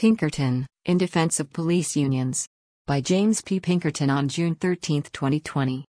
Pinkerton, In Defense of Police Unions. By James P. Pinkerton on June 13, 2020.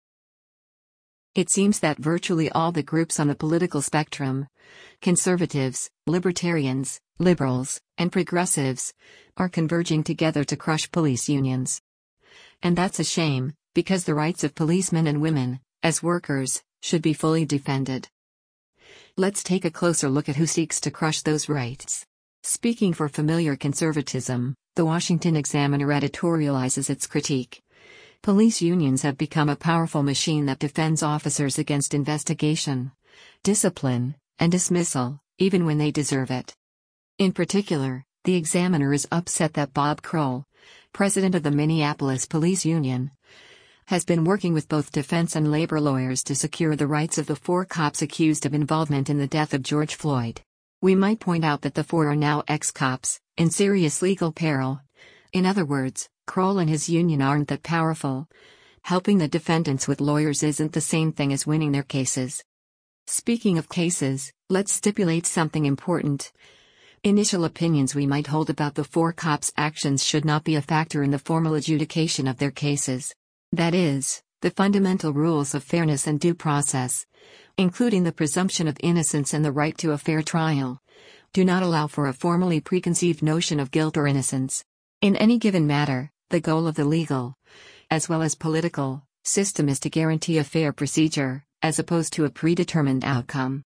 It seems that virtually all the groups on the political spectrum, conservatives, libertarians, liberals, and progressives, are converging together to crush police unions. And that's a shame, because the rights of policemen and women, as workers, should be fully defended. Let's take a closer look at who seeks to crush those rights. Speaking for familiar conservatism, the Washington Examiner editorializes its critique. Police unions have become a powerful machine that defends officers against investigation, discipline, and dismissal, even when they deserve it. In particular, the Examiner is upset that Bob Kroll, president of the Minneapolis Police Union, has been working with both defense and labor lawyers to secure the rights of the 4 cops accused of involvement in the death of George Floyd. We might point out that the 4 are now ex-cops, in serious legal peril. In other words, Kroll and his union aren't that powerful. Helping the defendants with lawyers isn't the same thing as winning their cases. Speaking of cases, let's stipulate something important. Initial opinions we might hold about the 4 cops' actions should not be a factor in the formal adjudication of their cases. That is, the fundamental rules of fairness and due process, including the presumption of innocence and the right to a fair trial, do not allow for a formally preconceived notion of guilt or innocence. In any given matter, the goal of the legal, as well as political, system is to guarantee a fair procedure, as opposed to a predetermined outcome.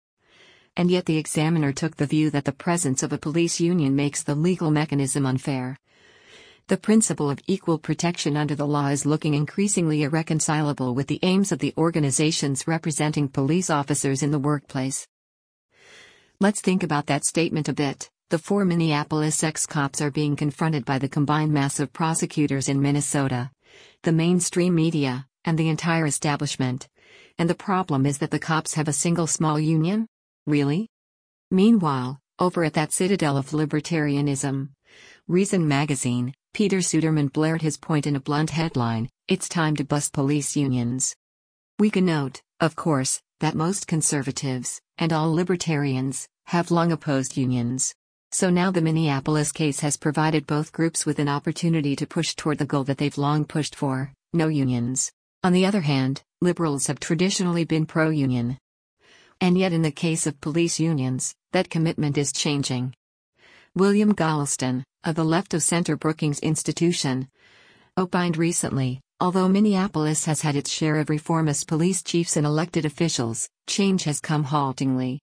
And yet the Examiner took the view that the presence of a police union makes the legal mechanism unfair. The principle of equal protection under the law is looking increasingly irreconcilable with the aims of the organizations representing police officers in the workplace. Let's think about that statement a bit. The 4 Minneapolis ex-cops are being confronted by the combined mass of prosecutors in Minnesota, the mainstream media, and the entire establishment. And the problem is that the cops have a single small union? Really? Meanwhile, over at that citadel of libertarianism, Reason magazine, Peter Suderman blared his point in a blunt headline: "It's time to bust police unions." We can note, of course, that most conservatives, and all libertarians, have long opposed unions. So now the Minneapolis case has provided both groups with an opportunity to push toward the goal that they've long pushed for: no unions. On the other hand, liberals have traditionally been pro-union. And yet in the case of police unions, that commitment is changing. William Galston, of the left-of-center Brookings Institution, opined recently, although Minneapolis has had its share of reformist police chiefs and elected officials, change has come haltingly.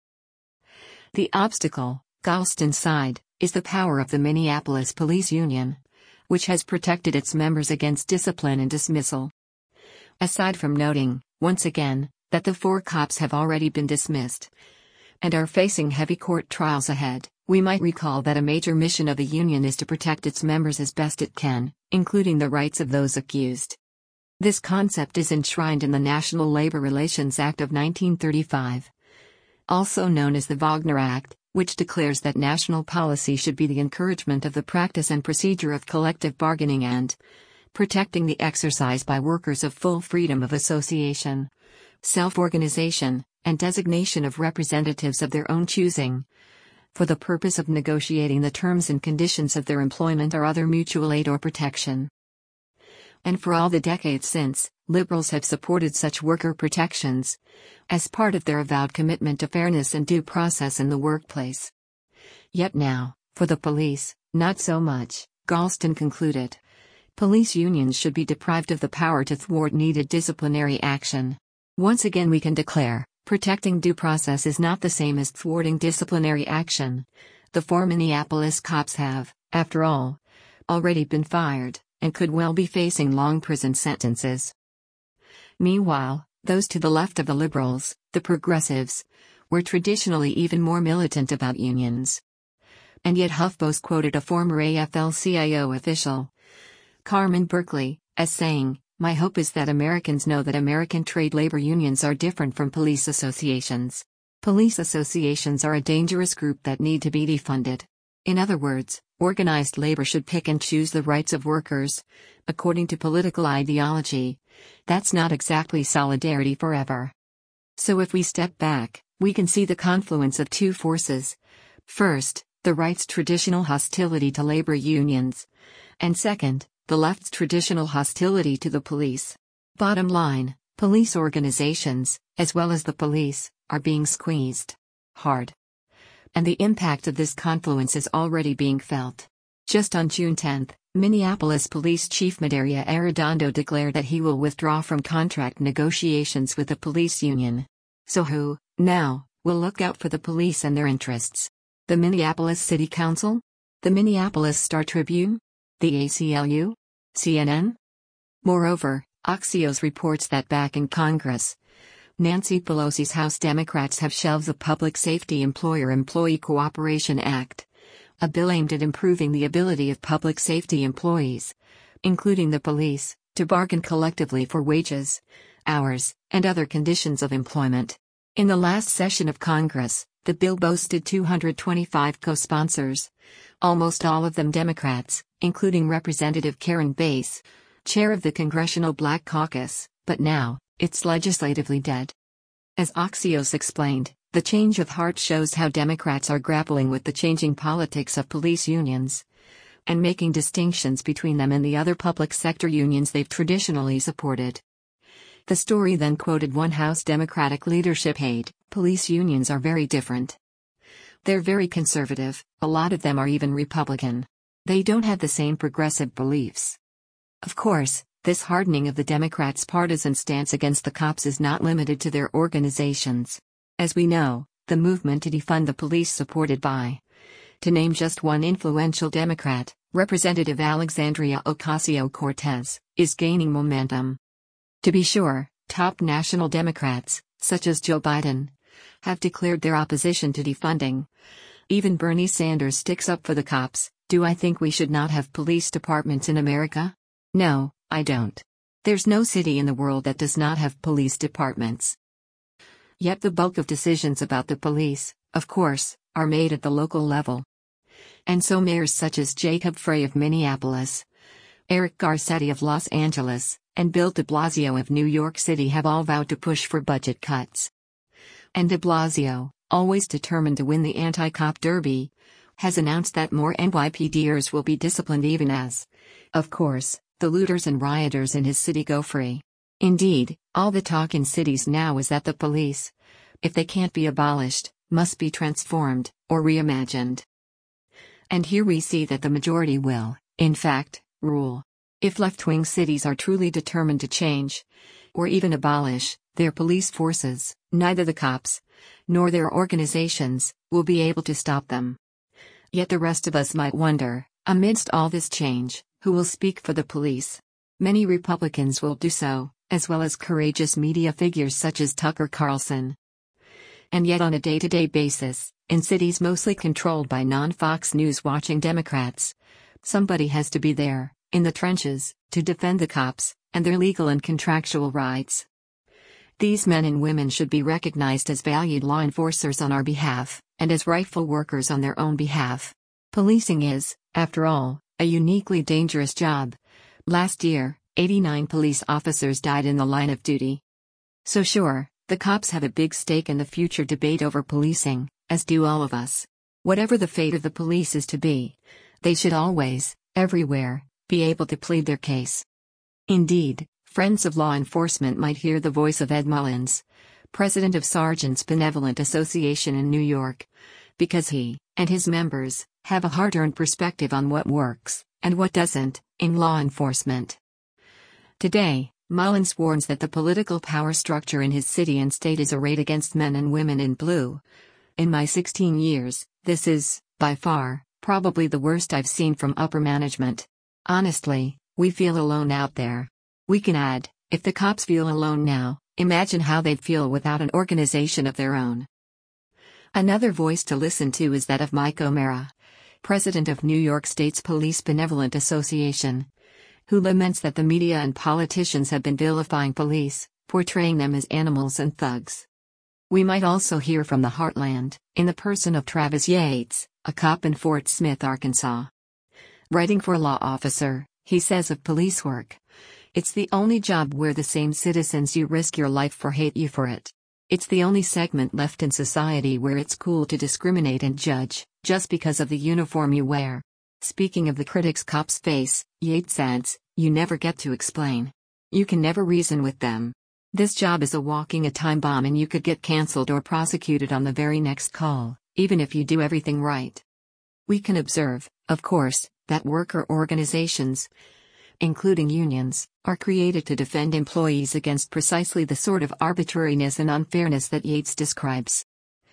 The obstacle, Galston sighed, is the power of the Minneapolis Police Union, which has protected its members against discipline and dismissal. Aside from noting, once again, that the 4 cops have already been dismissed and are facing heavy court trials ahead, we might recall that a major mission of a union is to protect its members as best it can, including the rights of those accused. This concept is enshrined in the National Labor Relations Act of 1935, also known as the Wagner Act, which declares that national policy should be the encouragement of the practice and procedure of collective bargaining and protecting the exercise by workers of full freedom of association, self-organization, and designation of representatives of their own choosing, for the purpose of negotiating the terms and conditions of their employment or other mutual aid or protection. And for all the decades since, liberals have supported such worker protections, as part of their avowed commitment to fairness and due process in the workplace. Yet now, for the police, not so much, Galston concluded. Police unions should be deprived of the power to thwart needed disciplinary action. Once again we can declare, protecting due process is not the same as thwarting disciplinary action. The 4 Minneapolis cops have, after all, already been fired, and could well be facing long prison sentences. Meanwhile, those to the left of the liberals, the progressives, were traditionally even more militant about unions. And yet HuffPost quoted a former AFL-CIO official, Carmen Berkeley, as saying, "My hope is that Americans know that American trade labor unions are different from police associations. Police associations are a dangerous group that need to be defunded." In other words, organized labor should pick and choose the rights of workers, according to political ideology. That's not exactly solidarity forever. So if we step back, we can see the confluence of 2 forces. First, the the right's traditional hostility to labor unions, and second, the left's traditional hostility to the police. Bottom line, police organizations, as well as the police, are being squeezed hard. And the impact of this confluence is already being felt. Just on June 10, Minneapolis Police Chief Dario Arredondo declared that he will withdraw from contract negotiations with the police union. So who, now, will look out for the police and their interests? The Minneapolis City Council? The Minneapolis Star-Tribune? The ACLU? CNN? Moreover, Axios reports that back in Congress, Nancy Pelosi's House Democrats have shelved the Public Safety Employer-Employee Cooperation Act, a bill aimed at improving the ability of public safety employees, including the police, to bargain collectively for wages, hours, and other conditions of employment. In the last session of Congress, the bill boasted 225 co-sponsors, almost all of them Democrats, including Representative Karen Bass, chair of the Congressional Black Caucus, but now, it's legislatively dead. As Axios explained, the change of heart shows how Democrats are grappling with the changing politics of police unions and making distinctions between them and the other public sector unions they've traditionally supported. The story then quoted one House Democratic leadership aide, "Police unions are very different. They're very conservative, a lot of them are even Republican. They don't have the same progressive beliefs." Of course, this hardening of the Democrats' partisan stance against the cops is not limited to their organizations. As we know, the movement to defund the police supported by, to name just one influential Democrat, Representative Alexandria Ocasio-Cortez, is gaining momentum. To be sure, top national Democrats, such as Joe Biden, have declared their opposition to defunding. Even Bernie Sanders sticks up for the cops. Do I think we should not have police departments in America? No, I don't. There's no city in the world that does not have police departments. Yet the bulk of decisions about the police, of course, are made at the local level. And so mayors such as Jacob Frey of Minneapolis, Eric Garcetti of Los Angeles, and Bill de Blasio of New York City have all vowed to push for budget cuts. And de Blasio, always determined to win the anti-cop derby, has announced that more NYPDers will be disciplined even as, of course, the looters and rioters in his city go free. Indeed, all the talk in cities now is that the police, if they can't be abolished, must be transformed, or reimagined. And here we see that the majority will, in fact, rule. If left-wing cities are truly determined to change, or even abolish, their police forces, neither the cops, nor their organizations, will be able to stop them. Yet the rest of us might wonder, amidst all this change, who will speak for the police? Many Republicans will do so, as well as courageous media figures such as Tucker Carlson. And yet on a day-to-day basis, in cities mostly controlled by non-Fox News-watching Democrats, somebody has to be there, in the trenches, to defend the cops, and their legal and contractual rights. These men and women should be recognized as valued law enforcers on our behalf, and as rightful workers on their own behalf. Policing is, after all, a uniquely dangerous job. Last year, 89 police officers died in the line of duty. So sure, the cops have a big stake in the future debate over policing, as do all of us. Whatever the fate of the police is to be, they should always, everywhere, be able to plead their case. Indeed, friends of law enforcement might hear the voice of Ed Mullins, president of Sergeants Benevolent Association in New York, because he, and his members, have a hard-earned perspective on what works, and what doesn't, in law enforcement. Today, Mullins warns that the political power structure in his city and state is arrayed against men and women in blue. In my 16 years, this is, by far, probably the worst I've seen from upper management. Honestly, we feel alone out there. We can add, if the cops feel alone now, imagine how they'd feel without an organization of their own. Another voice to listen to is that of Mike O'Mara, president of New York State's Police Benevolent Association, who laments that the media and politicians have been vilifying police, portraying them as animals and thugs. We might also hear from the heartland, in the person of Travis Yates, a cop in Fort Smith, Arkansas. Writing for Law Officer, he says of police work, "It's the only job where the same citizens you risk your life for hate you for it. It's the only segment left in society where it's cool to discriminate and judge, just because of the uniform you wear. Speaking of the critics cops face, Yates adds, you never get to explain. You can never reason with them. This job is a walking time bomb and you could get cancelled or prosecuted on the very next call, even if you do everything right. We can observe, of course, that worker organizations, including unions, are created to defend employees against precisely the sort of arbitrariness and unfairness that Yates describes.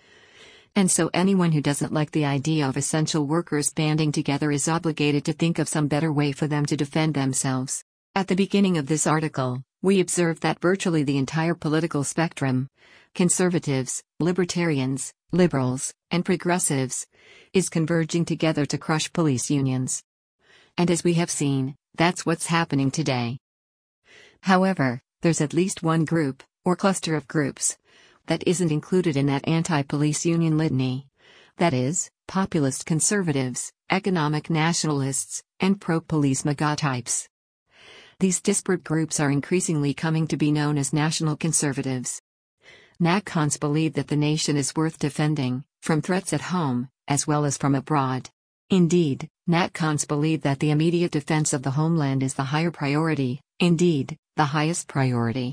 And so anyone who doesn't like the idea of essential workers banding together is obligated to think of some better way for them to defend themselves. At the beginning of this article, we observed that virtually the entire political spectrum, conservatives, libertarians, liberals, and progressives, is converging together to crush police unions. And as we have seen, that's what's happening today. However, there's at least one group, or cluster of groups, that isn't included in that anti-police union litany. That is, populist conservatives, economic nationalists, and pro-police MAGA types. These disparate groups are increasingly coming to be known as national conservatives. NatCons believe that the nation is worth defending, from threats at home, as well as from abroad. Indeed, NatCons believe that the immediate defense of the homeland is the higher priority, indeed, the highest priority.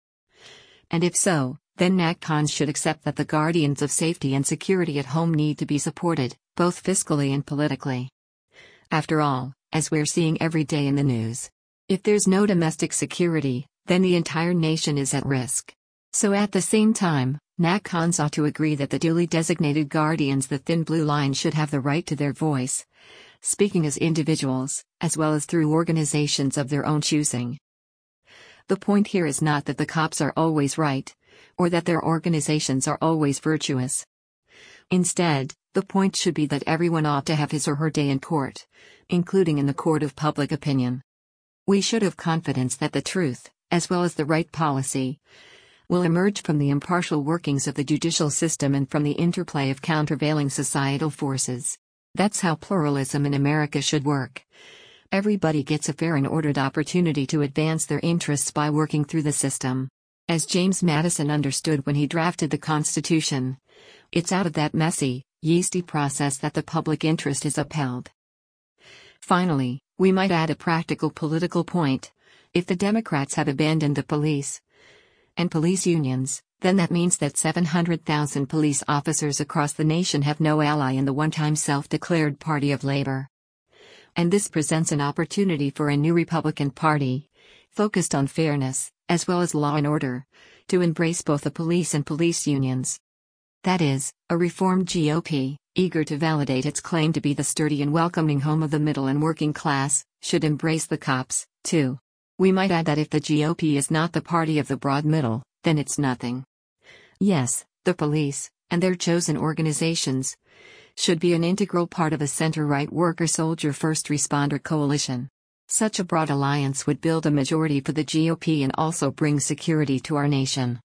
And if so, then NatCons should accept that the guardians of safety and security at home need to be supported, both fiscally and politically. After all, as we're seeing every day in the news, if there's no domestic security, then the entire nation is at risk. So at the same time, NatCons ought to agree that the duly designated guardians, the thin blue line, should have the right to their voice, speaking as individuals, as well as through organizations of their own choosing. The point here is not that the cops are always right, or that their organizations are always virtuous. Instead, the point should be that everyone ought to have his or her day in court, including in the court of public opinion. We should have confidence that the truth, as well as the right policy, will emerge from the impartial workings of the judicial system and from the interplay of countervailing societal forces. That's how pluralism in America should work. Everybody gets a fair and ordered opportunity to advance their interests by working through the system. As James Madison understood when he drafted the Constitution, it's out of that messy, yeasty process that the public interest is upheld. Finally, we might add a practical political point. If the Democrats have abandoned the police and police unions, then that means that 700,000 police officers across the nation have no ally in the one-time self-declared Party of Labor. And this presents an opportunity for a new Republican Party, focused on fairness, as well as law and order, to embrace both the police and police unions. That is, a reformed GOP, eager to validate its claim to be the sturdy and welcoming home of the middle and working class, should embrace the cops, too. We might add that if the GOP is not the party of the broad middle, then it's nothing. Yes, the police, and their chosen organizations, should be an integral part of a center-right worker-soldier first responder coalition. Such a broad alliance would build a majority for the GOP and also bring security to our nation.